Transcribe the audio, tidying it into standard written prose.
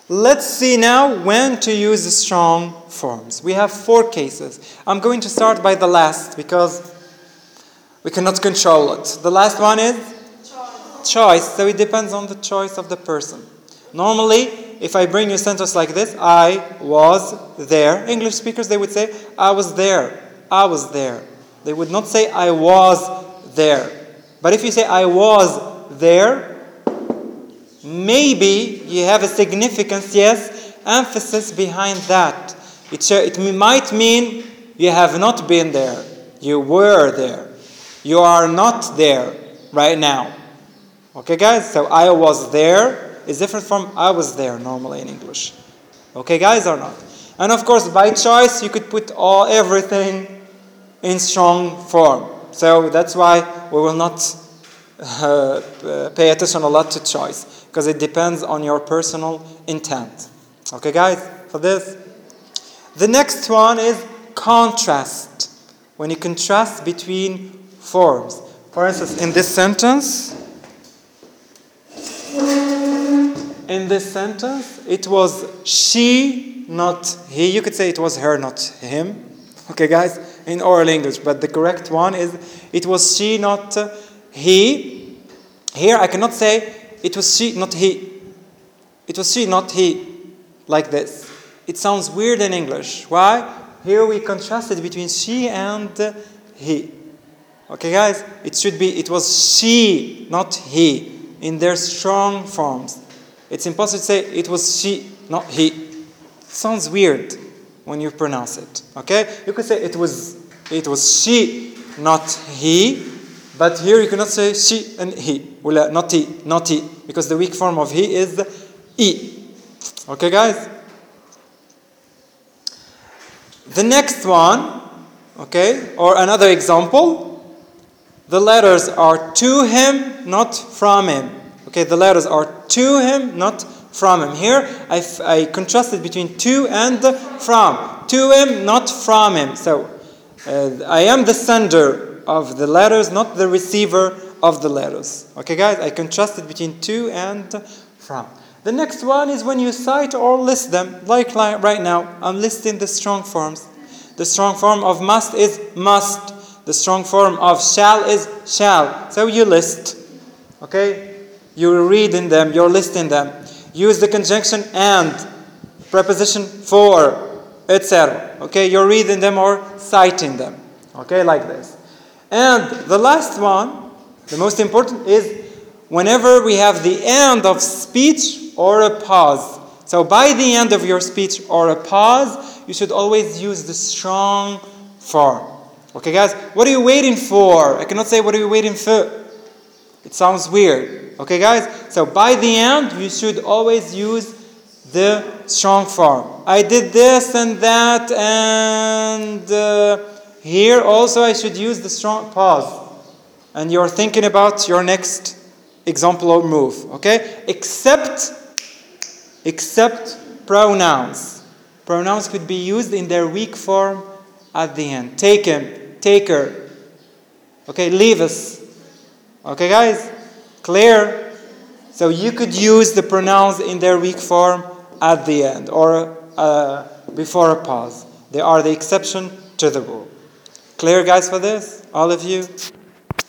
Let's see now when to use the strong forms. We have 4 cases. I'm going to start by the last because we cannot control it. The last one is choice. So it depends on the choice of the person. Normally, if I bring you a sentence like this, I was there. English speakers, they would say, I was there. I was there. They would not say, I was there. But if you say, I was there, maybe you have a significance, yes, emphasis behind that. It might mean you have not been there. You were there. You are not there right now. Okay, guys? So I was there is different from I was there normally in English. Okay, guys, or not? And of course, by choice, you could put everything in strong form. So that's why we will not pay attention a lot to choice, because it depends on your personal intent. Okay, guys, for this. The next one is contrast. When you contrast between forms. For instance, in this sentence, it was she, not he. You could say it was her, not him. Okay, guys, in oral English. But the correct one is it was she, not he. Here I cannot say it was she, not he. It was she, not he. Like this. It sounds weird in English. Why? Here we contrasted between she and he. Okay, guys? It was she, not he, in their strong forms. It's impossible to say it was she, not he. It sounds weird when you pronounce it. Okay? You could say it was she, not he. But here you cannot say she and he. Well, not he. Because the weak form of he is e. Okay, guys? The next one, okay, or another example. The letters are to him, not from him. Okay, the letters are to him, not from him. Here, I contrasted between to and from. To him, not from him. So, I am the sender of the letters, not the receiver of the letters. Okay, guys? I contrasted between to and from. The next one is when you cite or list them. Like right now, I'm listing the strong forms. The strong form of must is must. The strong form of shall is shall. So you list. Okay? You're reading them, you're listing them. Use the conjunction and, preposition for, etc. Okay? You're reading them or citing them. Okay? Like this. And the last one, the most important, is whenever we have the end of speech or a pause. So by the end of your speech or a pause, you should always use the strong form. Okay, guys? What are you waiting for? I cannot say what are you waiting for. It sounds weird. Okay, guys? So by the end, you should always use the strong form. I did this and that, and here also I should use the strong pause. And you're thinking about your next example or move. Okay? Except pronouns. Pronouns could be used in their weak form at the end. Take him. Take her. Okay, leave us. Okay, guys? Clear? So you could use the pronouns in their weak form at the end or before a pause. They are the exception to the rule. Clear, guys, for this? All of you?